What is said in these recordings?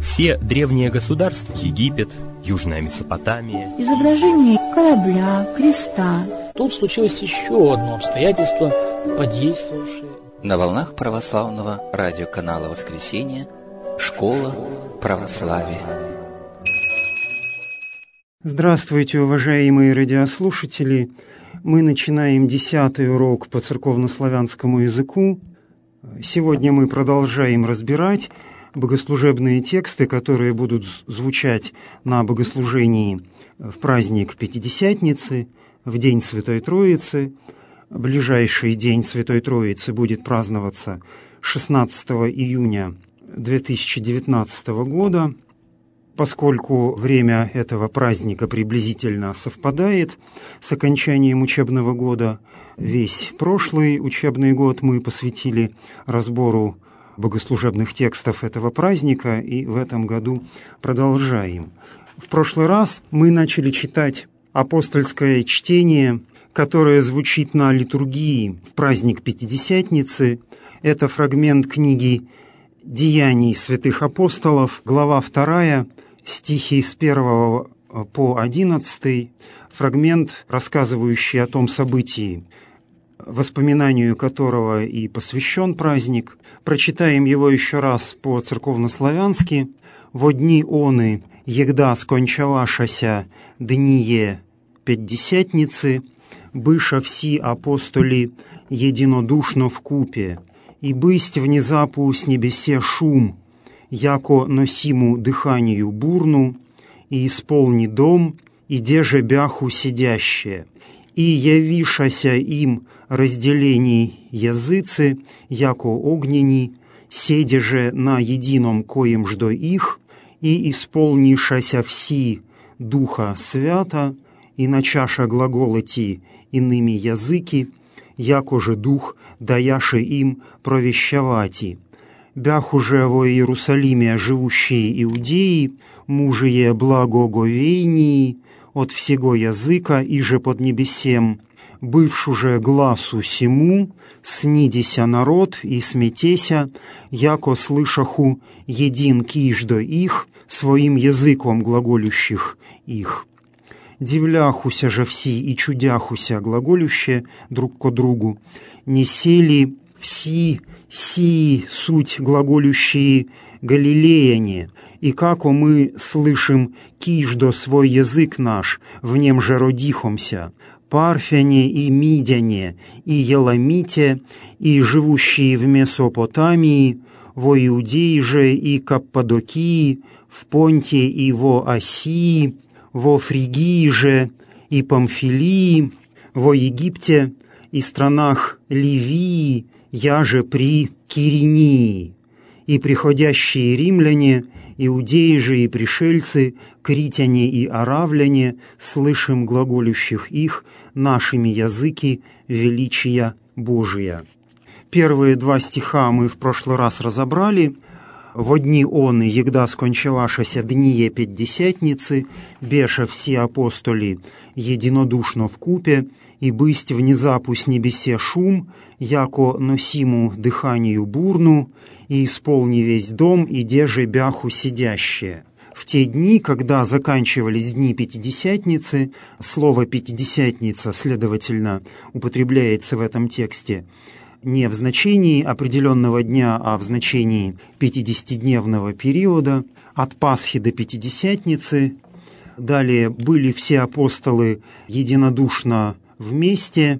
Все древние государства — Египет, Южная Месопотамия. Изображение корабля, креста. Тут случилось еще одно обстоятельство, подействовавшее. На волнах православного радиоканала «Воскресенье» «Школа православия». Здравствуйте, уважаемые радиослушатели! Мы начинаем 10-й урок по церковнославянскому языку. Сегодня мы продолжаем разбирать богослужебные тексты, которые будут звучать на богослужении в праздник Пятидесятницы, в День Святой Троицы. Ближайший День Святой Троицы будет праздноваться 16 июня 2019 года. Поскольку время этого праздника приблизительно совпадает с окончанием учебного года, весь прошлый учебный год мы посвятили разбору богослужебных текстов этого праздника, и в этом году продолжаем. В прошлый раз мы начали читать апостольское чтение, которое звучит на литургии в праздник Пятидесятницы. Это фрагмент книги «Деяний святых апостолов», глава 2, стихи с 1 по 11, фрагмент, рассказывающий о том событии, воспоминанию которого и посвящен праздник. Прочитаем его еще раз по-церковнославянски. «Во дни оны, егда скончалашася дние Пятдесятницы, быша все апостоли единодушно вкупе, и бысть внезапу с небесе шум, яко носиму дыханию бурну, и исполни дом, и деже бяху сидящие, и явишася им разделений языцы, яко огнени, седе же на едином коем ждо их, и исполнишася все Духа Свята, и начаша глаголоти иными языки, яко же Дух даяше им провещавати. Бяху же во Иерусалиме живущие иудеи, мужие благоговейнии, от всего языка и же под небесем, бывшу же гласу сему, снидися народ и сметеся, яко слышаху един киждо их, своим языком глаголющих их. Дивляхуся же все и чудяхуся глаголюще друг ко другу, не сели все сии суть глаголющие галилеяне, и како мы слышим киждо свой язык наш, в нем же родихомся, парфяне и мидяне, и еламите, и живущие в Месопотамии, во Иудеи же и Каппадокии, в Понте и во Асии, во Фригии же и Памфилии, во Египте и странах Ливии, я же при Киринии, и приходящие римляне, иудеи же и пришельцы, критяне и аравляне, слышим глаголющих их нашими языки величия Божия». Первые два стиха мы в прошлый раз разобрали. «Во дни оны, егда скончалашася дние Пятдесятницы, беша все апостоли единодушно вкупе, и бысть внезапу с небесе шум, яко носиму дыханию бурну, и исполни весь дом, и деже бяху сидящие». В те дни, когда заканчивались дни Пятидесятницы, слово «пятидесятница», следовательно, употребляется в этом тексте не в значении определенного дня, а в значении 50-дневного периода, от Пасхи до Пятидесятницы. Далее были все апостолы единодушно вместе,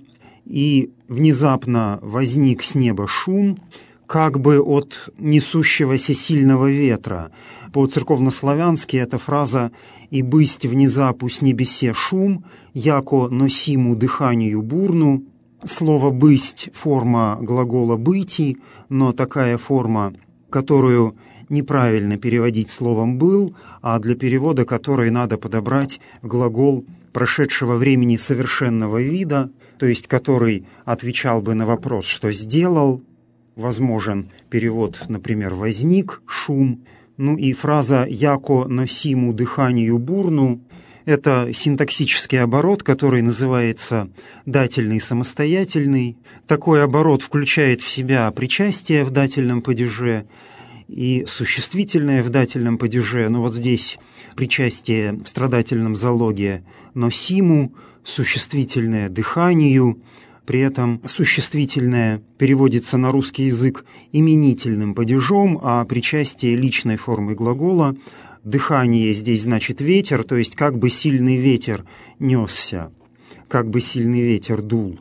и внезапно возник с неба шум, как бы от несущегося сильного ветра. По-церковнославянски эта фраза «и бысть внезапу с небесе шум, яко носиму дыханию бурну». Слово «бысть» — форма глагола «быти», но такая форма, которую неправильно переводить словом «был», а для перевода которой надо подобрать глагол прошедшего времени совершенного вида, то есть который отвечал бы на вопрос «что сделал?». Возможен перевод, например, «возник шум». Ну и фраза «яко носиму дыханию бурну» — это синтаксический оборот, который называется дательный самостоятельный. Такой оборот включает в себя причастие в дательном падеже и существительное в дательном падеже, вот здесь причастие в страдательном залоге «носиму», существительное «дыханию», при этом существительное переводится на русский язык именительным падежом, а причастие личной формы глагола «дыхание» здесь значит «ветер», то есть как бы сильный ветер несся, как бы сильный ветер дул.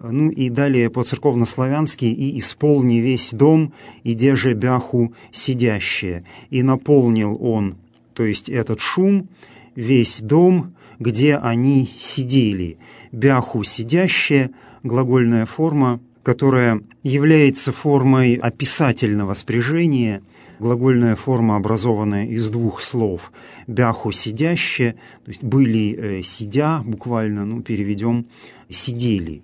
И далее по-церковнославянски «и исполни весь дом, иде же бяху сидящее». И наполнил он, то есть этот шум, весь дом, где они сидели. Бяху сидящее – глагольная форма, которая является формой описательного спряжения, глагольная форма, образованная из двух слов. Бяху сидящее, то есть были сидя, буквально, переведем сидели.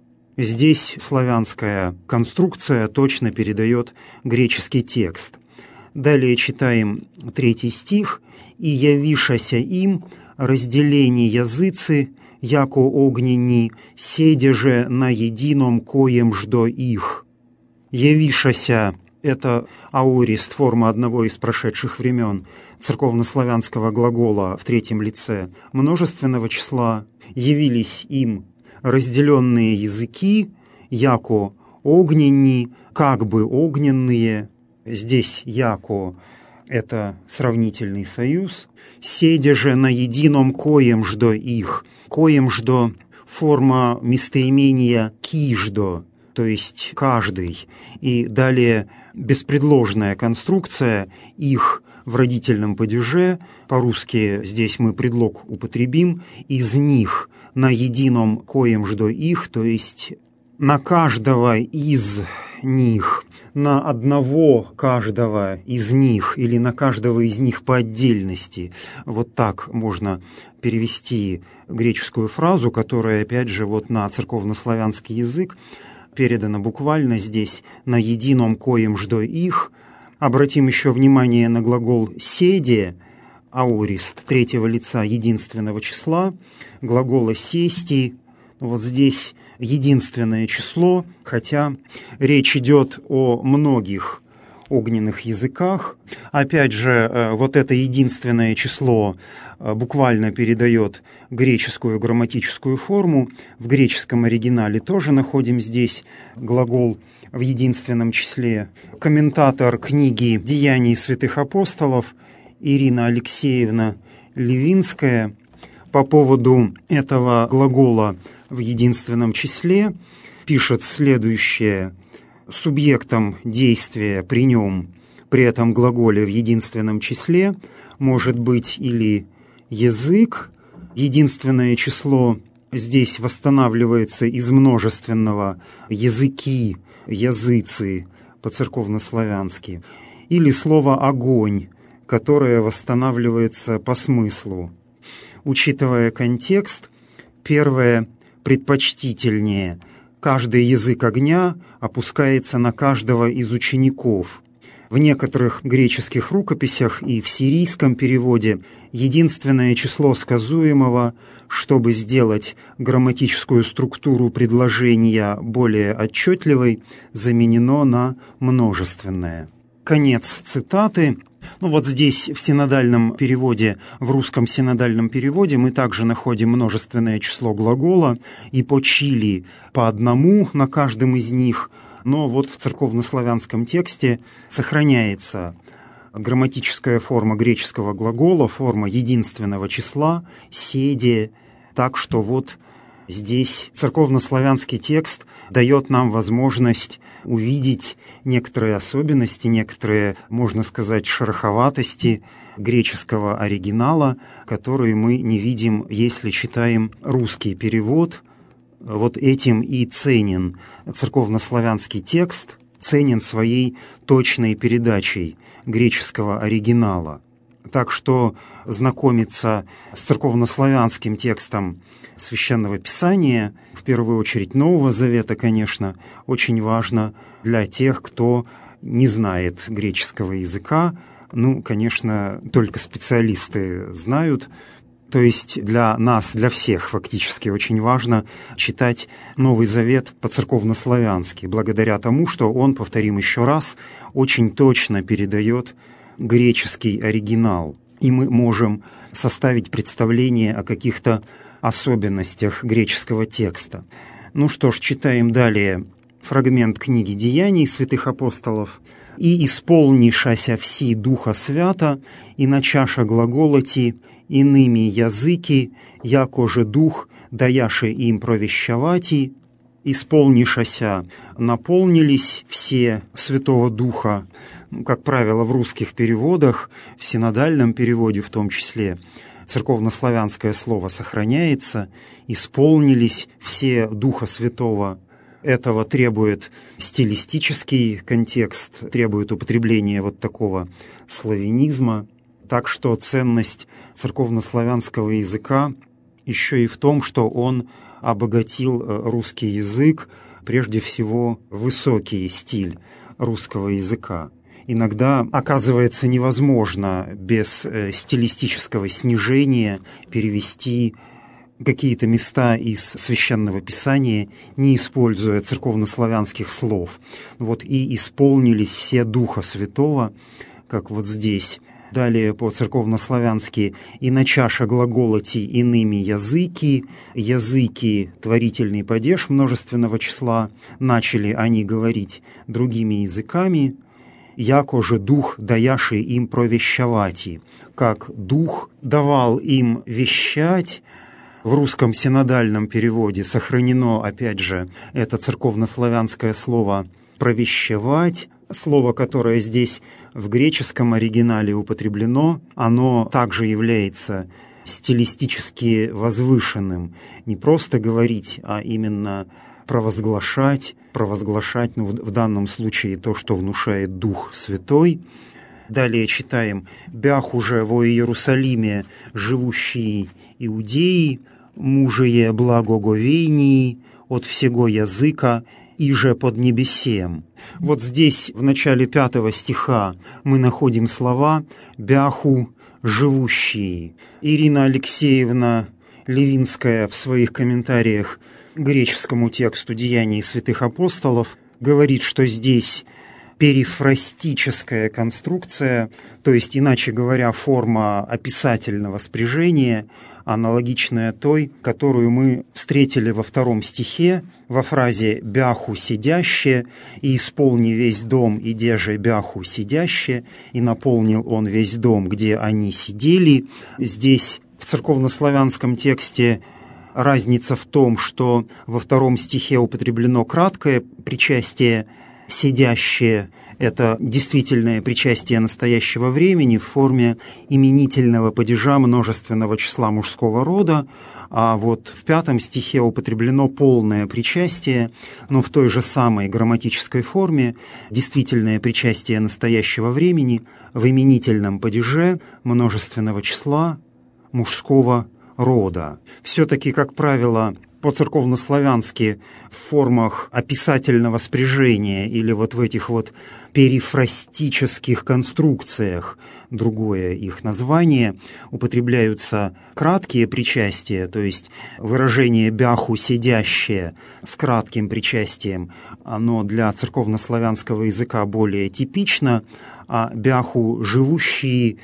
Здесь славянская конструкция точно передает греческий текст. Далее читаем 3 стих. «И явишася им разделение языцы, яко огненни, седе же на едином коем ждо их». «Явишася» — это аорист, форма одного из прошедших времен церковнославянского глагола в 3 лице множественного числа. «Явились им разделенные языки, яко огненни, как бы огненные». Здесь «яко» — это сравнительный союз. «Седе же на едином коем ждо их». Коем ждо — форма местоимения «киждо», то есть «каждый». И далее беспредложная конструкция «их» в родительном падеже. По-русски здесь мы предлог употребим «из них», на едином коем ждо их, то есть на каждого из них, на одного каждого из них или на каждого из них по отдельности. Вот так можно перевести греческую фразу, которая, опять же, на церковнославянский язык передана буквально здесь «на едином коем ждо их». Обратим еще внимание на глагол «седе», аорист 3 лица единственного числа, глагола «сести». Здесь единственное число, хотя речь идет о многих огненных языках. Опять же, это единственное число буквально передает греческую грамматическую форму. В греческом оригинале тоже находим здесь глагол в единственном числе. Комментатор книги «Деяний святых апостолов» Ирина Алексеевна Левинская по поводу этого глагола в единственном числе пишет следующее. Субъектом действия при нем, при этом глаголе в единственном числе, может быть или язык. Единственное число здесь восстанавливается из множественного языки, языцы по-церковнославянски, или слово «огонь», которое восстанавливается по смыслу. Учитывая контекст, первое предпочтительнее. Каждый язык огня опускается на каждого из учеников. В некоторых греческих рукописях и в сирийском переводе единственное число сказуемого, чтобы сделать грамматическую структуру предложения более отчетливой, заменено на множественное. Конец цитаты. Здесь в синодальном переводе, в русском синодальном переводе мы также находим множественное число глагола и по чили по одному на каждом из них, но в церковнославянском тексте сохраняется грамматическая форма греческого глагола, форма единственного числа, седе, так что здесь церковнославянский текст дает нам возможность увидеть некоторые особенности, некоторые, можно сказать, шероховатости греческого оригинала, которые мы не видим, если читаем русский перевод. Этим и ценен церковнославянский текст, ценен своей точной передачей греческого оригинала. Так что знакомиться с церковнославянским текстом Священного Писания, в первую очередь Нового Завета, конечно, очень важно для тех, кто не знает греческого языка. Конечно, только специалисты знают То есть для нас, для всех фактически очень важно читать Новый Завет по-церковнославянски, благодаря тому, что он, повторим еще раз, очень точно передает греческий оригинал. И мы можем составить представление о каких-то особенностях греческого текста. Ну что ж, читаем далее фрагмент книги «Деяний святых апостолов». «И исполнишася вси Духа Свята, и начаша глаголоти иными языки, яко же Дух даяше им провещавати, исполнишася, наполнились все Святого Духа». Как правило, в русских переводах, в синодальном переводе в том числе, церковнославянское слово сохраняется, исполнились все Духа Святого. Этого требует стилистический контекст, требует употребления вот такого славянизма. Так что ценность церковнославянского языка еще и в том, что он обогатил русский язык, прежде всего высокий стиль русского языка. Иногда оказывается невозможно без стилистического снижения перевести какие-то места из Священного Писания, не используя церковнославянских слов. Вот и исполнились все Духа Святого, как вот здесь. Далее по-церковнославянски «и начаша глаголоти иными языки», языки — творительный падеж множественного числа, начали они говорить другими языками, яко же Дух даяши им провещавати, как Дух давал им вещать. В русском синодальном переводе сохранено, опять же, это церковнославянское слово «провещевать», слово, которое здесь в греческом оригинале употреблено, оно также является стилистически возвышенным. Не просто говорить, а именно провозглашать, ну, в данном случае то, что внушает Дух Святой. Далее читаем «Бях уже во Иерусалиме живущие иудеи, мужие благоговейнии от всего языка, иже под небесем». Вот здесь в начале 5 стиха мы находим слова «бяху живущие». Ирина Алексеевна Левинская в своих комментариях к греческому тексту «Деяний святых апостолов» говорит, что здесь перифрастическая конструкция, то есть, иначе говоря, форма описательного спряжения, аналогичная той, которую мы встретили во 2 стихе, во фразе «бяху сидяще, и исполни весь дом, идеже бяху сидяще, и наполнил он весь дом, где они сидели». Здесь в церковнославянском тексте разница в том, что во 2 стихе употреблено краткое причастие «сидящее». Это действительное причастие настоящего времени в форме именительного падежа множественного числа мужского рода, а вот в 5 стихе употреблено полное причастие, но в той же самой грамматической форме действительное причастие настоящего времени в именительном падеже множественного числа мужского рода. Все-таки, как правило, по-церковнославянски в формах описательного спряжения или вот в этих вот перифрастических конструкциях, другое их название, употребляются краткие причастия, то есть выражение «бяху сидящее» с кратким причастием, оно для церковнославянского языка более типично, а «бяху живущие»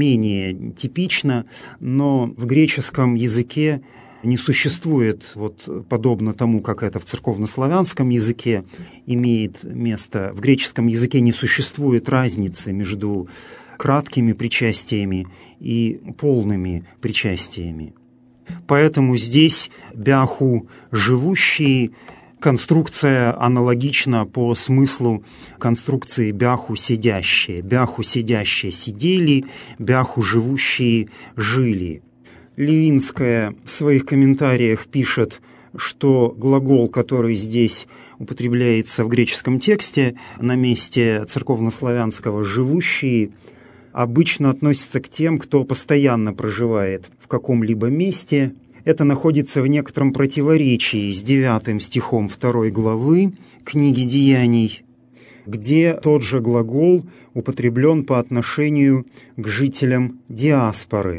менее типично, но в греческом языке не существует, вот подобно тому, как это в церковнославянском языке имеет место, в греческом языке не существует разницы между краткими причастиями и полными причастиями. Поэтому здесь «бяху живущие» конструкция аналогична по смыслу конструкции «бяху сидящие». «Бяху сидящие» сидели, «бяху живущие» жили. Левинская в своих комментариях пишет, что глагол, который здесь употребляется в греческом тексте на месте церковнославянского «живущие», обычно относится к тем, кто постоянно проживает в каком-либо месте. Это находится в некотором противоречии с 9 стихом 2 главы книги «Деяний», где тот же глагол употреблен по отношению к жителям диаспоры.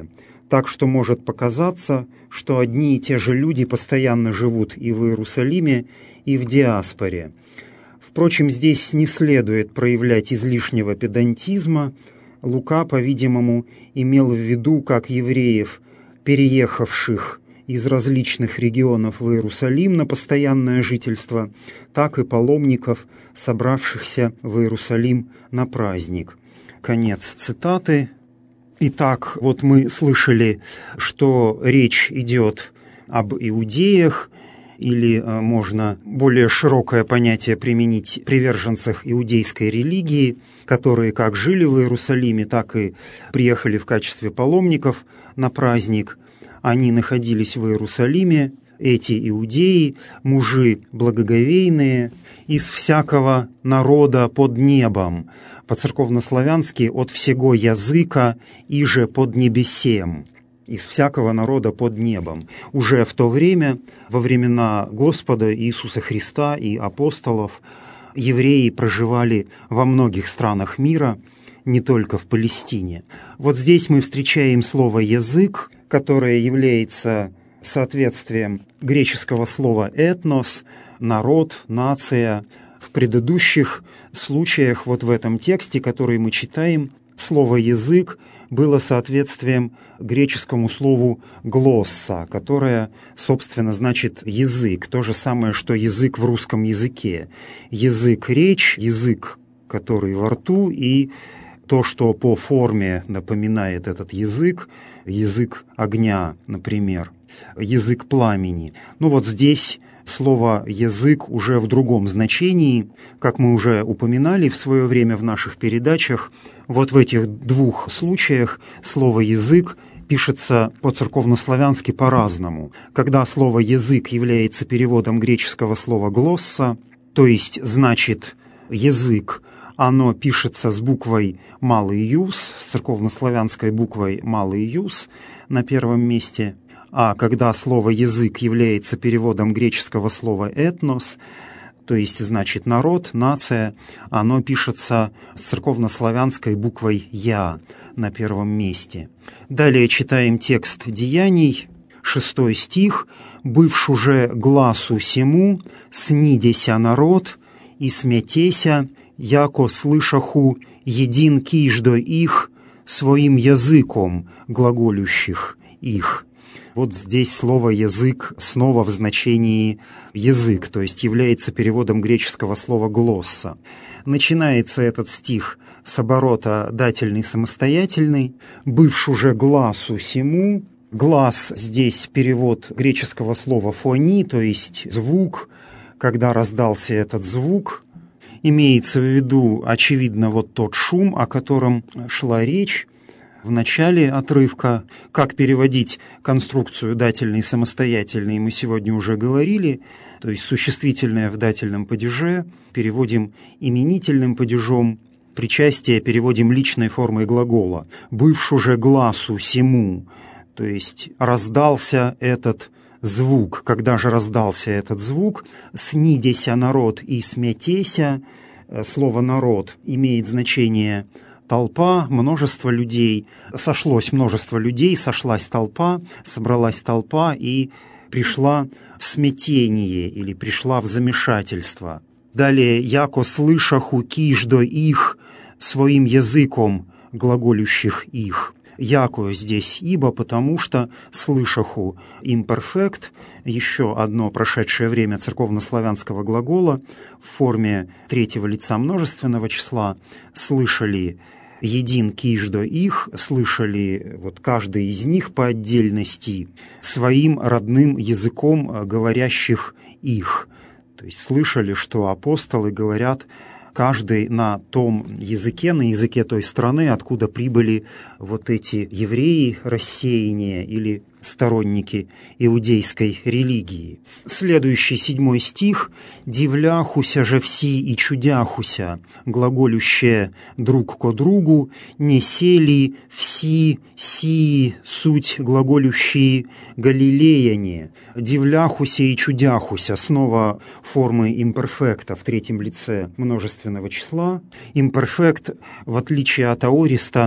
так что может показаться, что одни и те же люди постоянно живут и в Иерусалиме, и в диаспоре. Впрочем, здесь не следует проявлять излишнего педантизма. Лука, по-видимому, имел в виду как евреев, переехавших из различных регионов в Иерусалим на постоянное жительство, так и паломников, собравшихся в Иерусалим на праздник. Конец цитаты. Итак, вот мы слышали, что речь идет об иудеях, или можно более широкое понятие применить приверженцах иудейской религии, которые как жили в Иерусалиме, так и приехали в качестве паломников на праздник. Они находились в Иерусалиме, эти иудеи, мужи благоговейные, из всякого народа под небом, по-церковнославянски «от всего языка иже под небесем», из всякого народа под небом. Уже в то время, во времена Господа Иисуса Христа и апостолов, евреи проживали во многих странах мира, не только в Палестине. Вот здесь мы встречаем слово «язык», которое является соответствием греческого слова «этнос», «народ», «нация». В предыдущих случаях, вот в этом тексте, который мы читаем, слово «язык» было соответствием греческому слову «глосса», которое, собственно, значит «язык», то же самое, что язык в русском языке. Язык — речь, язык, который во рту, и то, что по форме напоминает этот язык, язык огня, например, язык пламени. Ну вот здесь слово «язык» уже в другом значении, как мы уже упоминали в свое время в наших передачах. Вот в этих двух случаях слово «язык» пишется по-церковнославянски по-разному. Когда слово «язык» является переводом греческого слова «глосса», то есть значит «язык», оно пишется с буквой «малый юс», с церковнославянской буквой «малый юс» на первом месте. А когда слово «язык» является переводом греческого слова «этнос», то есть значит «народ», «нация», оно пишется с церковнославянской буквой «я» на первом месте. Далее читаем текст Деяний, 6 стих. «Бывш уже гласу сему, снидеся народ, и смятеся, яко слышаху един киждо их, своим языком глаголющих их». Вот здесь слово «язык» снова в значении «язык», то есть является переводом греческого слова «глосса». Начинается этот стих с оборота дательный самостоятельный. «Бывш уже гласу сему». Глас здесь перевод греческого слова «фони», то есть звук. Когда раздался этот звук, имеется в виду, очевидно, вот тот шум, о котором шла речь в начале отрывка. Как переводить конструкцию дательный самостоятельный, мы сегодня уже говорили, то есть существительное в дательном падеже переводим именительным падежом, причастие переводим личной формой глагола. «Бывш уже гласу сему», то есть раздался этот звук. Когда же раздался этот звук? «Снидеся народ и смятеся». Слово «народ» имеет значение толпа, множество людей. Сошлось множество людей, сошлась толпа, собралась толпа и пришла в смятение или пришла в замешательство. Далее «яко слышаху киждо их, своим языком глаголющих их». «Яко» здесь «ибо», потому что «слышаху» имперфект, еще одно прошедшее время церковнославянского глагола в форме третьего лица множественного числа. «Слышали един киждо их», слышали вот каждый из них по отдельности своим родным языком говорящих их. То есть слышали, что апостолы говорят каждый на том языке, на языке той страны, откуда прибыли вот эти евреи, рассеяния или сторонники иудейской религии. Следующий 7 стих. «Дивляхуся же все и чудяхуся, глаголющие друг ко другу, не сели все сии суть глаголющие галилеяне». «Дивляхуся и чудяхуся» снова формы имперфекта в третьем лице множественного числа. Имперфект, в отличие от аориста,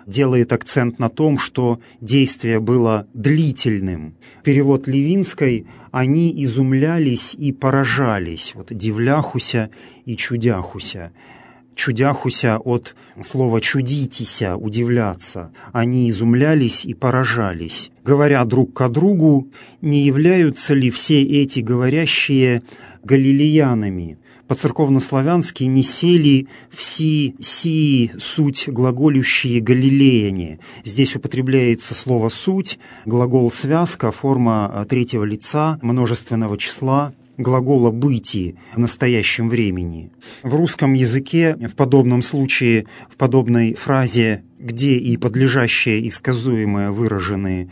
делает акцент на том, что действие было длительным. Перевод Левинской: «Они изумлялись и поражались». Вот «дивляхуся» и «чудяхуся». «Чудяхуся» от слова «чудитися», «удивляться». Они изумлялись и поражались, говоря друг к другу, не являются ли все эти говорящие галилеянами. По-церковнославянски «не сели все сии суть глаголющие галилеяне». Здесь употребляется слово «суть», глагол «связка», форма третьего лица множественного числа, глагола «быти» в настоящем времени. В русском языке в подобном случае, в подобной фразе, где и подлежащее и сказуемое выражены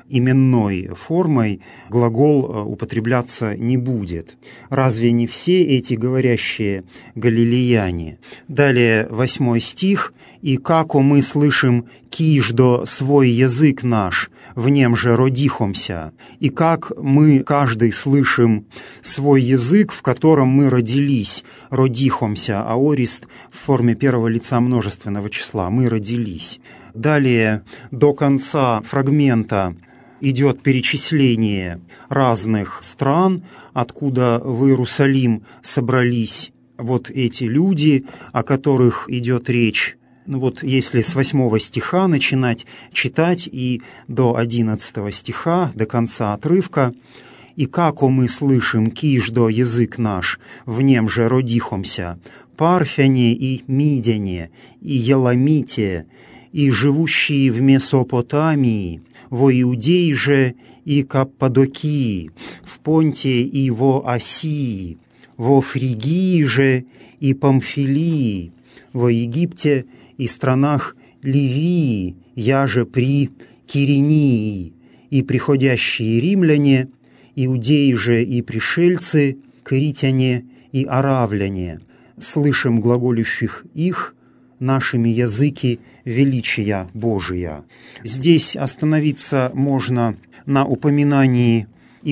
именной формой, глагол употребляться не будет. Разве не все эти говорящие галилеяне? Далее 8 стих. «И како мы слышим киждо свой язык наш, в нем же родихомся, и как мы каждый слышим свой язык, в котором мы родились, родихомся», аорист в форме первого лица множественного числа, «мы родились». Далее до конца фрагмента идет перечисление разных стран, откуда в Иерусалим собрались вот эти люди, о которых идет речь. Вот если с 8 стиха начинать читать и до 11 стиха, до конца отрывка: «И како мы слышим киждо язык наш, в нем же родихомся, парфяне и мидяне, и еламите, и живущие в Месопотамии, во Иудеи же и Каппадокии, в Понте и во Асии, во Фригии же и Памфилии, во Египте и странах Ливии, я же при Киринии, и приходящие римляне, иудеи же и пришельцы, критяне и аравляне, слышим глаголющих их нашими языки величия Божия». Здесь остановиться можно на упоминании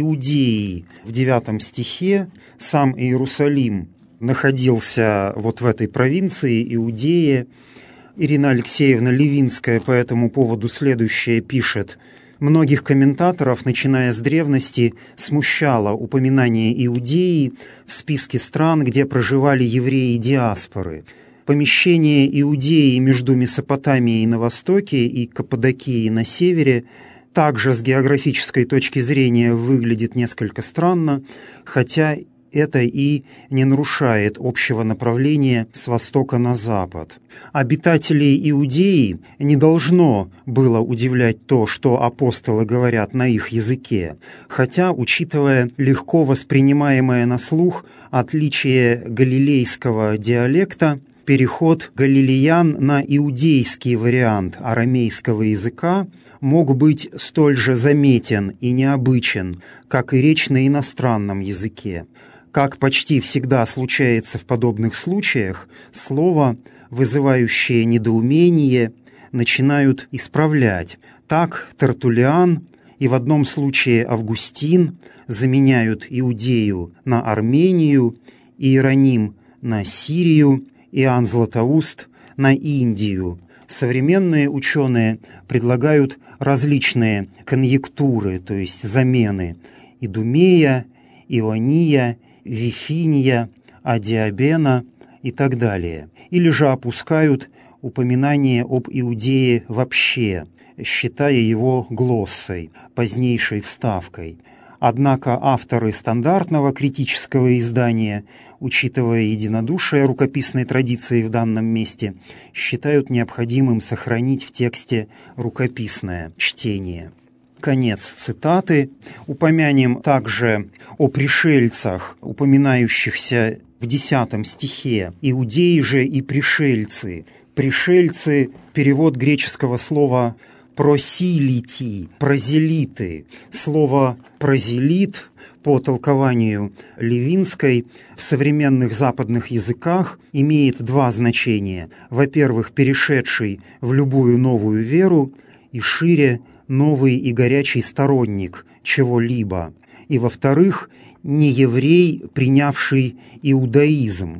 Иудеи в 9 стихе. Сам Иерусалим находился вот в этой провинции Иудеи. Ирина Алексеевна Левинская по этому поводу следующее пишет: «Многих комментаторов, начиная с древности, смущало упоминание Иудеи в списке стран, где проживали евреи диаспоры. Помещение Иудеи между Месопотамией на востоке и Каппадокией на севере также с географической точки зрения выглядит несколько странно, хотя это и не нарушает общего направления с востока на запад. Обитателей Иудеи не должно было удивлять то, что апостолы говорят на их языке, хотя, учитывая легко воспринимаемое на слух отличие галилейского диалекта, переход галилеян на иудейский вариант арамейского языка мог быть столь же заметен и необычен, как и речь на иностранном языке. Как почти всегда случается в подобных случаях, слово, вызывающее недоумение, начинают исправлять. Так Тертуллиан и в одном случае Августин заменяют Иудею на Армению, Иероним на Сирию, Иоанн Златоуст на Индию. Современные ученые предлагают различные конъюнктуры, то есть замены: Идумея, Иония, Вифиния, Адиабена и так далее. Или же опускают упоминание об Иудее вообще, считая его глоссой, позднейшей вставкой. Однако авторы стандартного критического издания, учитывая единодушие рукописной традиции в данном месте, считают необходимым сохранить в тексте рукописное чтение. Конец цитаты. Упомянем также о пришельцах, упоминающихся в 10 стихе. «Иудеи же и пришельцы». Пришельцы – перевод греческого слова «просилити», «прозелиты». Слово «прозелит» по толкованию Левинской в современных западных языках имеет два значения. Во-первых, перешедший в любую новую веру, и шире – новый и горячий сторонник чего-либо. И, во-вторых, не еврей, принявший иудаизм.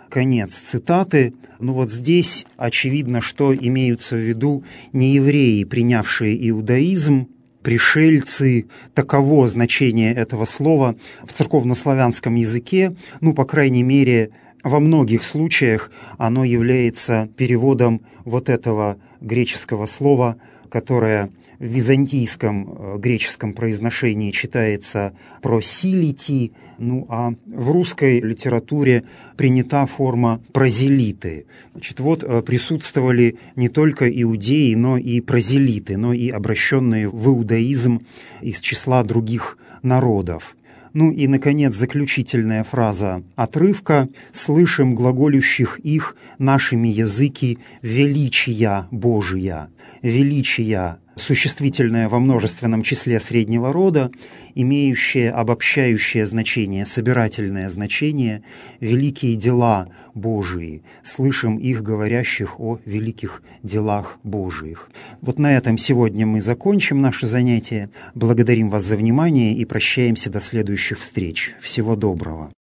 Конец цитаты. Ну вот здесь очевидно, что имеются в виду не евреи, принявшие иудаизм, пришельцы. Таково значение этого слова в церковнославянском языке. Ну, по крайней мере, во многих случаях оно является переводом вот этого греческого слова, которое в византийском греческом произношении читается просилити, ну а в русской литературе принята форма прозелиты. Значит, вот присутствовали не только иудеи, но и прозелиты, но и обращенные в иудаизм из числа других народов. Ну и, наконец, заключительная фраза отрывка: «Слышим глаголющих их нашими языки величия Божия». Величия – существительное во множественном числе среднего рода, имеющее обобщающее значение, собирательное значение, великие дела Божии. Слышим их, говорящих о великих делах Божиих. Вот на этом сегодня мы закончим наше занятие. Благодарим вас за внимание и прощаемся до следующих встреч. Всего доброго.